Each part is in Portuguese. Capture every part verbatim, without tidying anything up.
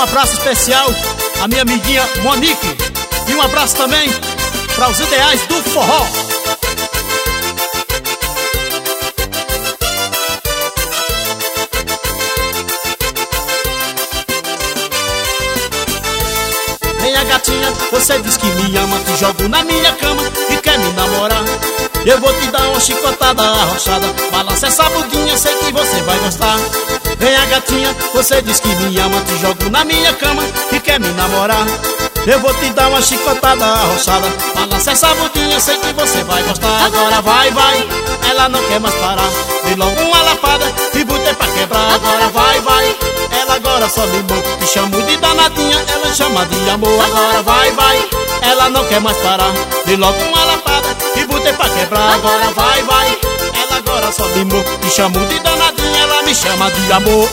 abraço especial à minha amiguinha Monique. E um abraço também para os ideais do forró. Venha gatinha, você diz que me ama, te jogo na minha cama e quer me namorar. Eu vou te dar uma chicotada arrochada, balança essa budinha, sei que você vai gostar. Venha gatinha, você diz que me ama, te jogo na minha cama e quer me namorar. Eu vou te dar uma chicotada arrochada, balança essa budinha, sei que você vai gostar. Agora vai, vai, ela não quer mais parar. Dei logo uma lapada e botei pra quebrar. Agora vai, vai, ela agora só limou. Te chamo de danadinha, ela chama de amor. Agora vai, vai, ela não quer mais parar. Dei logo uma lapada e botei pra quebrar. Agora vai, vai, ela agora só limou. Te chamo de danadinha, ela me chama de amor.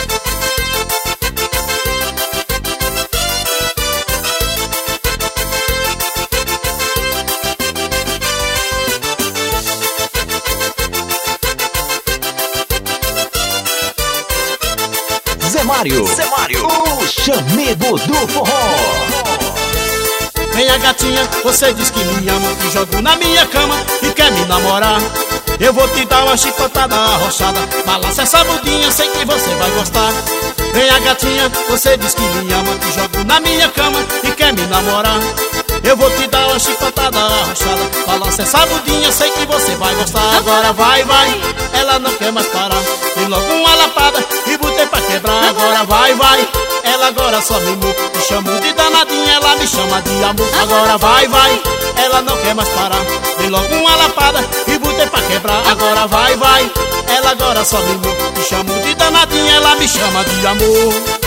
Zé Mário, Zé Mário, o chamego do forró. Venha gatinha, você diz que me ama, te jogo na minha cama e quer me namorar. Eu vou te dar uma chicotada arrochada, balança essa budinha, sei que você vai gostar. Venha gatinha, você diz que me ama, te jogo na minha cama e quer me namorar. Eu vou te dar uma chicotada arrochada, balança essa budinha, sei que você vai gostar. Agora vai, vai, ela não quer mais parar. Dei logo uma lapada e botei pra quebrar. Agora vai, vai, ela agora só mimou. Me chamo de danadinha, ela me chama de amor. Agora vai, vai, ela não quer mais parar. Dei logo uma lapada e botei pra quebrar. Agora vai, vai, ela agora só mimou. Me chamo de danadinha, ela me chama de amor.